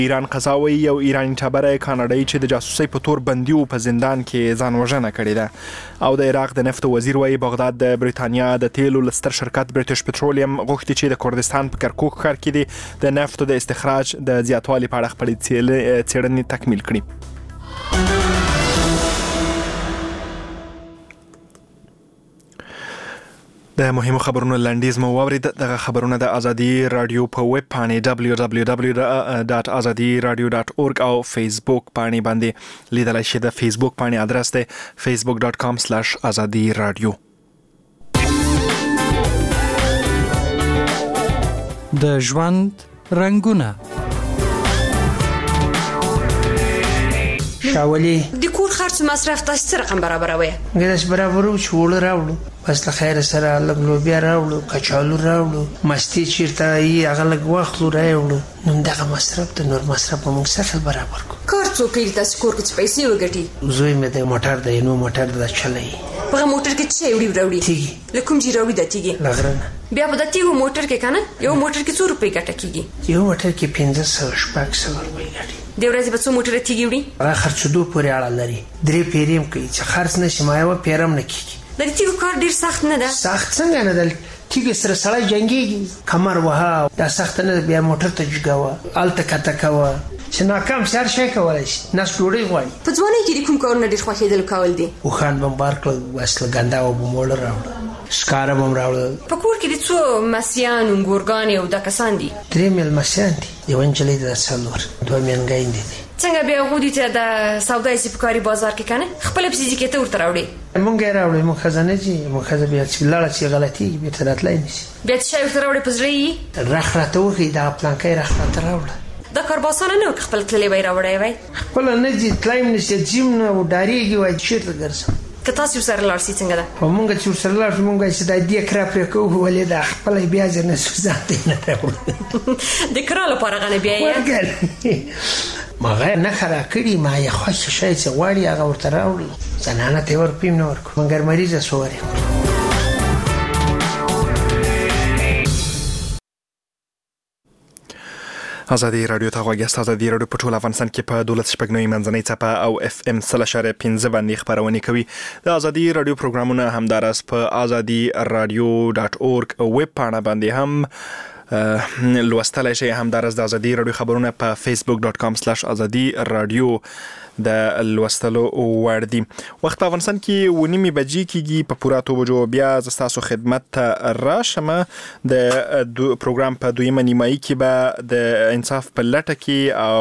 ایران قضاوي یو ایرانی ټبره کاناډایي چې د جاسوسۍ په تور بندي و په زندان کې ځان وژنه کړې ده او د عراق د نفت وزیر وایي بغداد د بریتانیا د تیلو لستر شرکت بریټیش پټرولیم غوښتي چې د کردستان په کرکوک ښار کې د نفتو د استخراج د زیاتوالي په اړه خپلې څېړنې تکمیل کړي. د مهمو خبرونو لنډیز مو واورید. دغه خبرونه د ازادي رادیو په ویب پاڼې www.azadiradio.org او فیسبوک پاڼې باندې لیدلای شئ. د فیسبوک پاڼې ادرس دی facebook.com/azadiradio. د ژوند رنگونه شاولي د کور خرڅ مصرف تاسو څه رقم برابروي؟ ګداس برابرو چې وړ راوړو بس له خیر سره لږ لوبیا راوړو کچالو راوړو مستی چیرته یې هغه لږ وخت راوړو نو دغه مصرف د نور مصرف په موږ سره برابر کو. کار څوک کوي تاسو کور کې پیسې وګټي؟ زوی مې د موټر د نو موټر د چلای په موټر کې څه وړي تیږي لکه کوم جیراوي د تیږي لغرنه بیا په د تیږو موټر کې کنه یو موټر کې 100 روپۍ ګټه کیږي یو موټر کې 1500 شپږ روپۍ ګټي د ورځې په څو موټر تیږي وړي هغه خرڅېدو پورې اړه لري. درې پیریم کوي چې خرڅ نشي ما یو پیرم نه کیږي. د تیږو کار ډیر سخت نه ده. سخت څنګه نه ده؟ تیږي سره سړی جنگيږي کمر وها دا سخت نه بیا موټر ته جګاوه الته کته کاوه چې ناکام سر شي کولای شي ناس ډوړې غواړي. په ځواني کې کوم کارونه ډیر خوښیدل کول دي؟ وخان بمبار کړ وسله ګندا او بمول راوړ سکاره بم راوړ. په کور کې د څو مسیان ګورګان او د کسان دي؟ درې مل مسیان دي یو انجلې د سلور دوه منګاین دي. څنګه بیا غوډی ته د سودای سپکاري بازار کې کنه خپل فزیکي کې ته ورته راوړي؟ مونږ راوړې مو خزانه جی مو خزه بیا چې لاړه چې غلطي به تر راتلای نشي بیا چې ورته راوړي پزړی راخراته وخی دا پلانکای راخراته راوړ. دا کار باسانه نه خپل تللی وای راوړی وای خپل نه دي تلایم نشي جیم نه و داریږي وای چیرته ګرځم که تاسو سره لارسي څنګه ده؟ مونږ چې سره لارسو مونږ چې د دې کرا پر کوو ولې دا خپل بیا ځنه سوزات نه راوړ د کرا لپاره غنه بیا یې ما غیر نه خرا کړی ما یې خوښ شي چې غواړي هغه ورته راوړي زنانه ته ورپیم نور مګر مریضه سوري. ازادي رادیو ته غوږی ازادي رادیو په ټول افغانستان کې په 12.9 منځنۍ څپه او FM 3.15 باندې خبرونه کوي. د ازادي رادیو پروګرامونه همدارس په azadiradio.org ویب پاڼه باندې هم لوستلای شئ. همدارس د ازادي رادیو خبرونه په facebook.com/azadiradio د لوستلو وړ دي. وخت په افغانستان کې 9:30 بجې کېږي په پوره توجه بیا تاسو خدمت ته راشم. د پروګرام په دویمه نیمایي کې به د انصاف په لټه کې